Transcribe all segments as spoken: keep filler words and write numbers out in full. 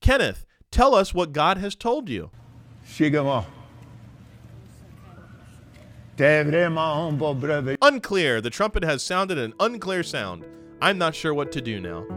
Kenneth, tell us what God has told you. Shigamo. Unclear. The trumpet has sounded an unclear sound. I'm not sure what to do now.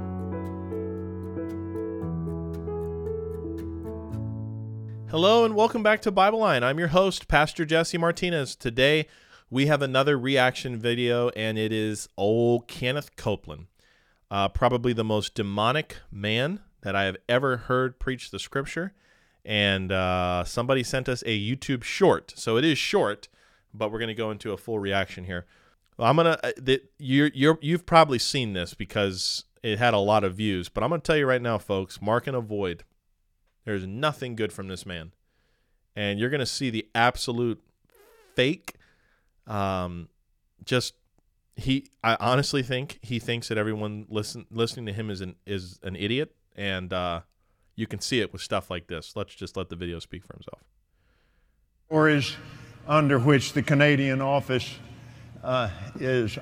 Hello and welcome back to Bible Line. I'm your host, Pastor Jesse Martinez. Today we have another reaction video, and it is old Kenneth Copeland, uh, probably the most demonic man that I have ever heard preach the scripture. And uh, somebody sent us a YouTube short, so it is short, but we're going to go into a full reaction here. Well, I'm gonna uh, you're you're you've probably seen this because it had a lot of views, but I'm gonna tell you right now, folks, mark and avoid. There's nothing good from this man, and you're gonna see the absolute fake. Um, just he, I honestly think he thinks that everyone listen listening to him is an is an idiot, and uh, you can see it with stuff like this. Let's just let the video speak for himself. Or is under which the Canadian office uh, is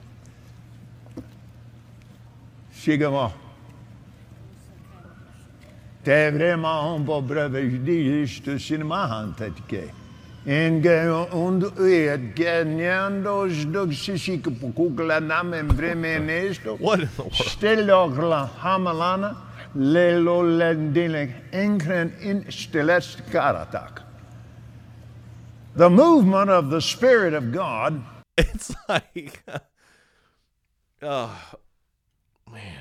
Shigamo. Tevrema på brevidisto sinmahantetke. Enge und et genyandos doxisik pukula namen bremenesto. What in the world? Stellogla hamalana lelo lendile enkren in stelest karatak. The movement of the Spirit of God. It's like, oh, man.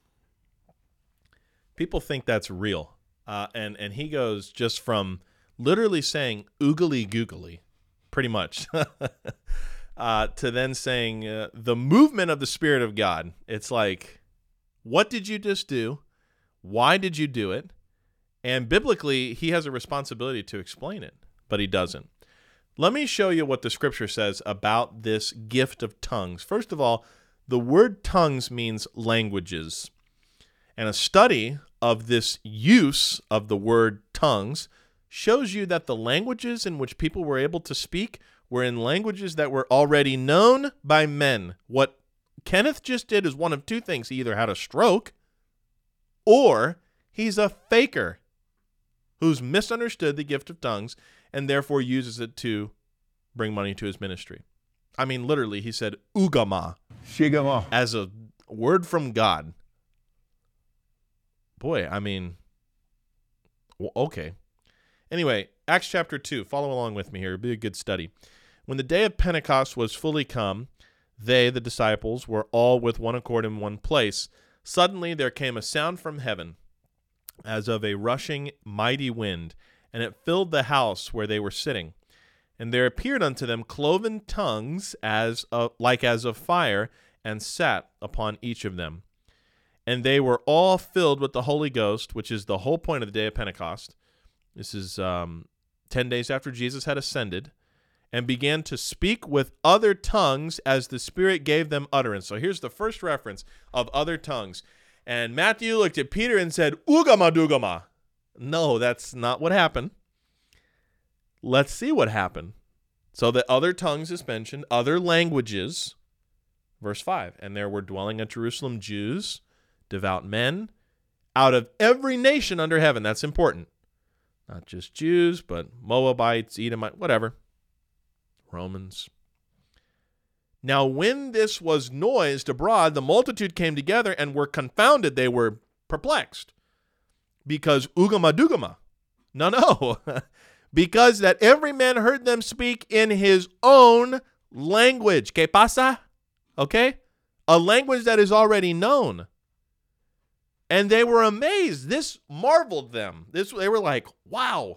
People think that's real. Uh, and, and he goes just from literally saying oogly googly, pretty much, uh, to then saying uh, the movement of the Spirit of God. It's like, what did you just do? Why did you do it? And biblically, he has a responsibility to explain it, but he doesn't. Let me show you what the scripture says about this gift of tongues. First of all, the word tongues means languages. And a study of this use of the word tongues shows you that the languages in which people were able to speak were in languages that were already known by men. What Kenneth just did is one of two things. He either had a stroke or he's a faker who's misunderstood the gift of tongues and therefore uses it to bring money to his ministry. I mean, literally, he said ugama Shigamo. as a word from God. Boy, I mean, well, okay. Anyway, Acts chapter two. Follow along with me here. It'll be a good study. When the day of Pentecost was fully come, they, the disciples, were all with one accord in one place. Suddenly there came a sound from heaven, as of a rushing mighty wind, and it filled the house where they were sitting. And there appeared unto them cloven tongues as of, like as of fire, and sat upon each of them. And they were all filled with the Holy Ghost, which is the whole point of the day of Pentecost. This is um, ten days after Jesus had ascended, and began to speak with other tongues as the Spirit gave them utterance. So here's the first reference of other tongues. And Matthew looked at Peter and said, Ugama dugama. No, that's not what happened. Let's see what happened. So the other tongues is mentioned, other languages. Verse five, and there were dwelling at Jerusalem Jews, devout men, out of every nation under heaven. That's important. Not just Jews, but Moabites, Edomites, whatever. Romans. Now when this was noised abroad, the multitude came together and were confounded. They were perplexed. Because ugama dugama. No, no. Because that every man heard them speak in his own language. ¿Qué pasa? Okay? A language that is already known. And they were amazed. This marveled them. This they were like, wow.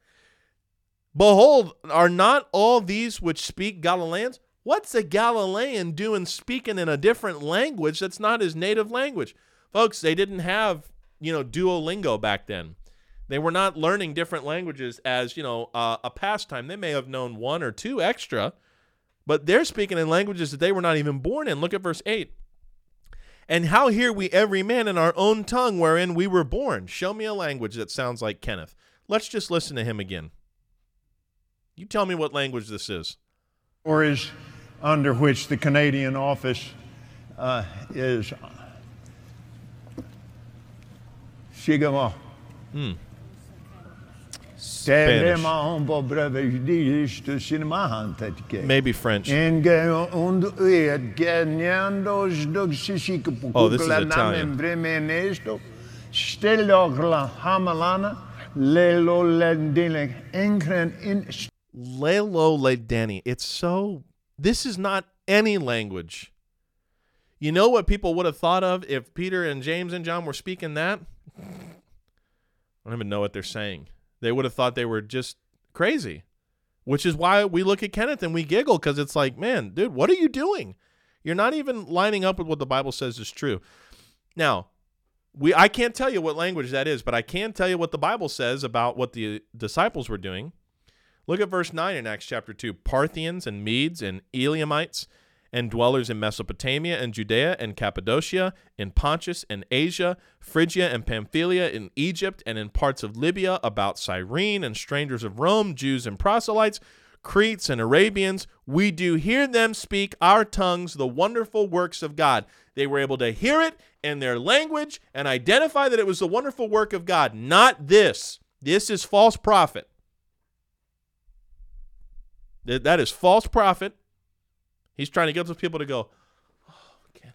Behold, are not all these which speak Galileans? What's a Galilean doing speaking in a different language that's not his native language? Folks, they didn't have, you know, Duolingo back then. They were not learning different languages as, you know, uh, a pastime. They may have known one or two extra, but they're speaking in languages that they were not even born in. Look at verse eight. And how hear we every man in our own tongue wherein we were born? Show me a language that sounds like Kenneth. Let's just listen to him again. You tell me what language this is. Or is under which the Canadian office uh, is Shigamo. Mm. Maybe Maybe French. Oh, this is Italian. Lelo Ledeni. It's so, this is not any language. You know what people would have thought of if Peter and James and John were speaking that? I don't even know what they're saying. They would have thought they were just crazy, which is why we look at Kenneth and we giggle, because it's like, man, dude, what are you doing? You're not even lining up with what the Bible says is true. Now, we I can't tell you what language that is, but I can tell you what the Bible says about what the disciples were doing. Look at verse nine in Acts chapter two. Parthians and Medes and Elamites and dwellers in Mesopotamia and Judea and Cappadocia, in Pontus and Asia, Phrygia and Pamphylia, in Egypt and in parts of Libya, about Cyrene, and strangers of Rome, Jews and proselytes, Cretes and Arabians, we do hear them speak our tongues the wonderful works of God. They were able to hear it in their language and identify that it was the wonderful work of God, not this. This is false prophet. That is false prophet. He's trying to get those people to go, oh, Kenneth.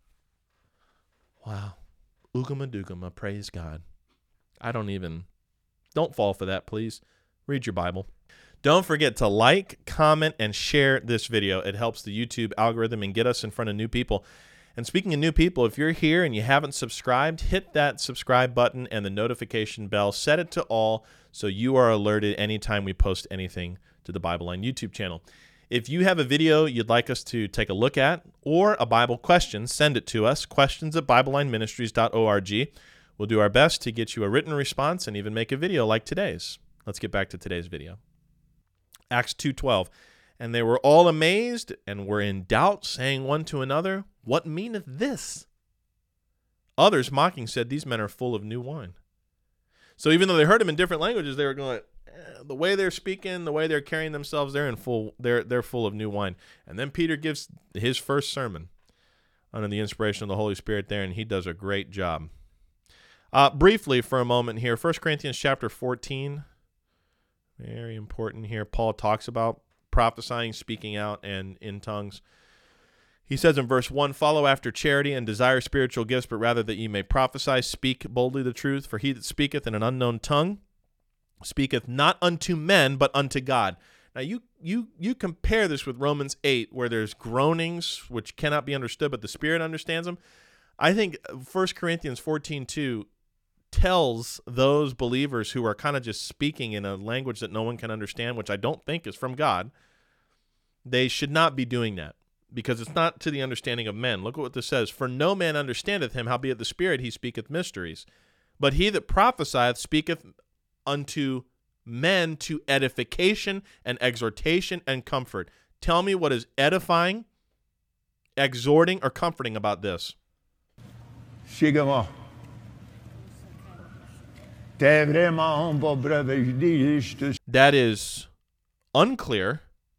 Wow. Ugama Dugama, praise God. I don't even, don't fall for that, please. Read your Bible. Don't forget to like, comment, and share this video. It helps the YouTube algorithm and get us in front of new people. And speaking of new people, if you're here and you haven't subscribed, hit that subscribe button and the notification bell. Set it to all so you are alerted anytime we post anything to the Bible Line YouTube channel. If you have a video you'd like us to take a look at or a Bible question, send it to us, questions at bible line ministries dot org. We'll do our best to get you a written response and even make a video like today's. Let's get back to today's video. Acts two twelve. And they were all amazed and were in doubt, saying one to another, what meaneth this? Others mocking said, these men are full of new wine. So even though they heard him in different languages, they were going, the way they're speaking, the way they're carrying themselves, they're in full they're they're full of new wine. And then Peter gives his first sermon under the inspiration of the Holy Spirit there, and he does a great job. Uh, briefly for a moment here, First Corinthians chapter fourteen. Very important here. Paul talks about prophesying, speaking out, and in tongues. He says in verse one, follow after charity and desire spiritual gifts, but rather that ye may prophesy, speak boldly the truth. For he that speaketh in an unknown tongue speaketh not unto men, but unto God. Now, you you you compare this with Romans eight, where there's groanings which cannot be understood, but the Spirit understands them. I think First Corinthians fourteen two tells those believers who are kind of just speaking in a language that no one can understand, which I don't think is from God, they should not be doing that, because it's not to the understanding of men. Look at what this says. For no man understandeth him, howbeit the Spirit he speaketh mysteries. But he that prophesieth speaketh unto men to edification and exhortation and comfort. Tell me what is edifying, exhorting, or comforting about this. Shigama. That is unclear,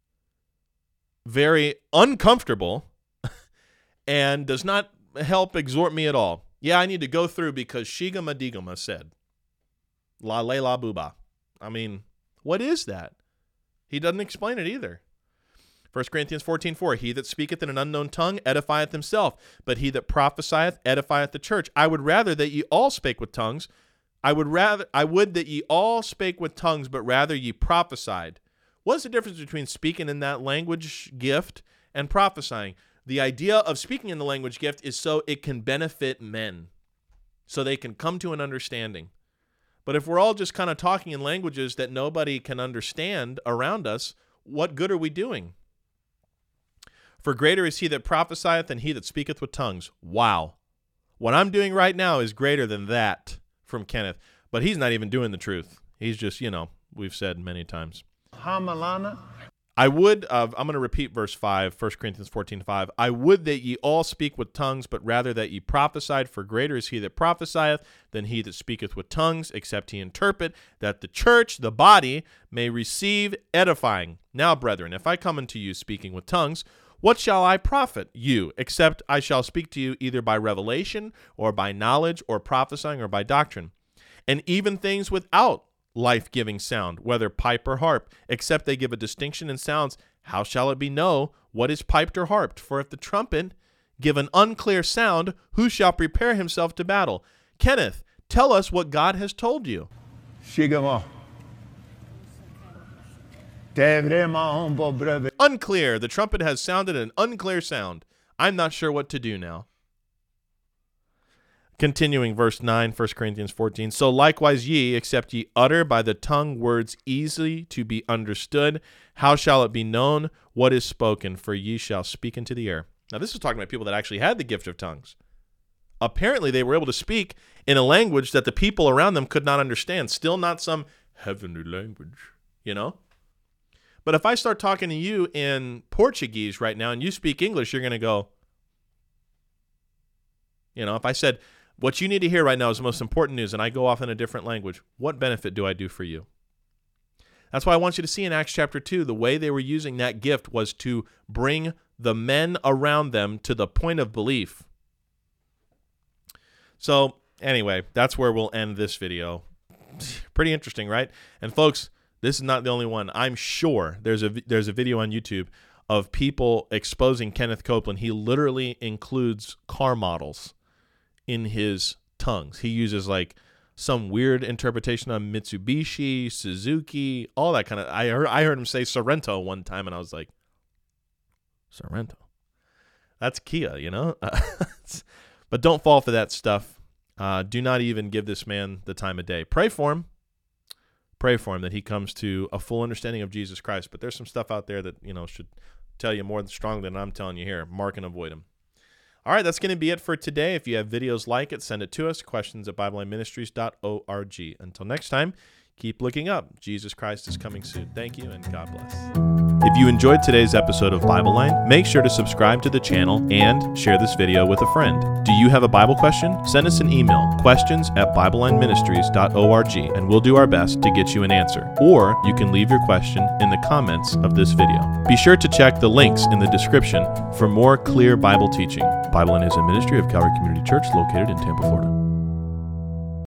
very uncomfortable, and does not help exhort me at all. Yeah, I need to go through because Shigama Digama said. La le la booba. I mean, what is that? He doesn't explain it either. First Corinthians fourteen four, he that speaketh in an unknown tongue edifieth himself, but he that prophesieth edifieth the church. I would rather that ye all spake with tongues. I would rather I would that ye all spake with tongues, but rather ye prophesied. What's the difference between speaking in that language gift and prophesying? The idea of speaking in the language gift is so it can benefit men, so they can come to an understanding. But if we're all just kind of talking in languages that nobody can understand around us, what good are we doing? For greater is he that prophesieth than he that speaketh with tongues. Wow. What I'm doing right now is greater than that from Kenneth. But he's not even doing the truth. He's just, you know, we've said many times. Hamalana. I would, uh, I'm going to repeat verse five, First Corinthians fourteen five. I would that ye all speak with tongues, but rather that ye prophesied, for greater is he that prophesieth than he that speaketh with tongues, except he interpret, that the church, the body, may receive edifying. Now, brethren, if I come unto you speaking with tongues, what shall I profit you, except I shall speak to you either by revelation, or by knowledge, or prophesying, or by doctrine? and even things without life-giving sound, whether pipe or harp, except they give a distinction in sounds. How shall it be know what is piped or harped? For if the trumpet give an unclear sound, who shall prepare himself to battle? Kenneth, tell us what God has told you. Unclear. The trumpet has sounded an unclear sound. I'm not sure what to do now. Continuing verse nine, First Corinthians fourteen. So likewise ye, except ye utter by the tongue words easily to be understood, how shall it be known what is spoken? For ye shall speak into the air. Now this is talking about people that actually had the gift of tongues. Apparently they were able to speak in a language that the people around them could not understand. Still not some heavenly language, you know? But if I start talking to you in Portuguese right now and you speak English, you're going to go, you know, if I said, what you need to hear right now is the most important news, and I go off in a different language, what benefit do I do for you? That's why I want you to see in Acts chapter two, the way they were using that gift was to bring the men around them to the point of belief. So anyway, that's where we'll end this video. Pretty interesting, right? And folks, this is not the only one. I'm sure there's a, there's a video on YouTube of people exposing Kenneth Copeland. He literally includes car models in his tongues. He uses like some weird interpretation on Mitsubishi, Suzuki, all that kind of. I heard I heard him say Sorrento one time, and I was like, Sorrento, that's Kia, you know. But don't fall for that stuff. Uh, do not even give this man the time of day. Pray for him. Pray for him that he comes to a full understanding of Jesus Christ. But there's some stuff out there that, you know, should tell you more strongly than I'm telling you here. Mark and avoid him. All right, that's going to be it for today. If you have videos like it, send it to us. Questions at Bible Line Ministries dot org. Until next time, keep looking up. Jesus Christ is coming soon. Thank you, and God bless. If you enjoyed today's episode of Bible Line, make sure to subscribe to the channel and share this video with a friend. Do you have a Bible question? Send us an email, questions at Bible Line Ministries dot org, and we'll do our best to get you an answer. Or you can leave your question in the comments of this video. Be sure to check the links in the description for more clear Bible teaching. Bible Line is a ministry of Calvary Community Church located in Tampa, Florida.